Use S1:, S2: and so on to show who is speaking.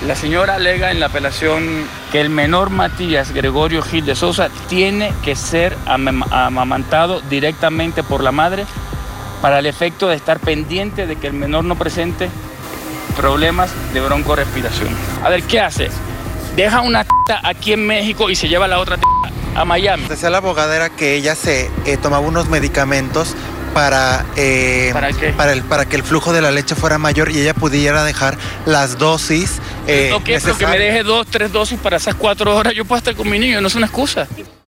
S1: La señora alega en la apelación que el menor Matías Gregorio Gil de Sousa tiene que ser amamantado directamente por la madre para el efecto de estar pendiente de que el menor no presente problemas de broncorespiración. A ver, ¿qué hace? Deja una teta aquí en México y se lleva la otra teta a Miami.
S2: Decía la abogada que ella se tomaba unos medicamentos para que el flujo de la leche fuera mayor y ella pudiera dejar las dosis
S1: ¿No qué? Pero que me deje 2, 3 dosis para esas 4 horas, yo puedo estar con mi niño, no es una excusa.